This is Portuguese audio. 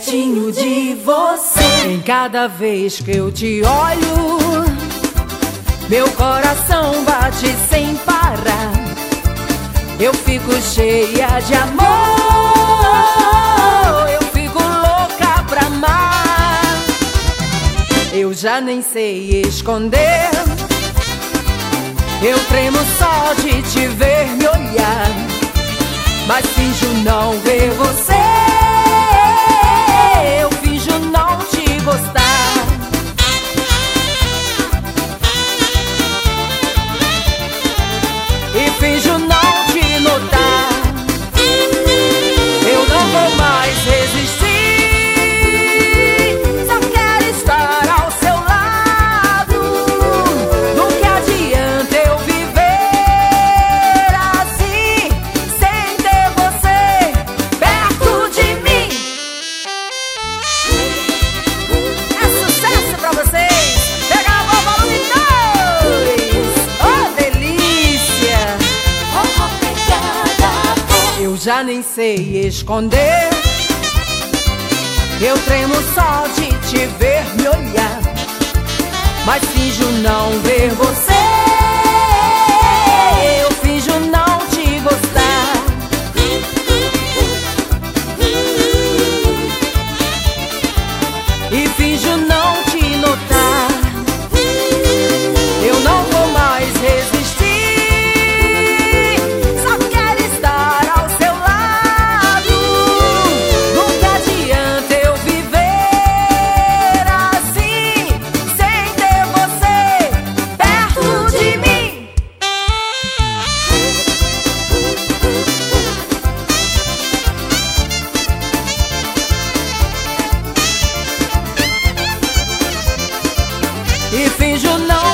pertinho de você. Em cada vez que eu te olho, meu coração bate sem parar. Eu fico cheia de amor, eu fico louca pra amar. Eu já nem sei esconder, eu tremo só de te ver me olhar, mas finjo não ver você, eu finjo não te gostar. E finjo não te notar. Eu não vou mais resistir, só quero estar ao seu lado. Do que adianta eu viver assim, sem ter você perto de mim. É sucesso pra vocês. Pega a mão, volume 2. Oh, delícia. Eu já nem sei esconder, eu tremo só de te ver me olhar, mas finjo não ver você, eu finjo não te gostar. E finjo não te notar. Eu não vou mais resistir, só quero estar ao seu lado. Nunca adianta eu viver assim, sem ter você perto de mim. E finjo não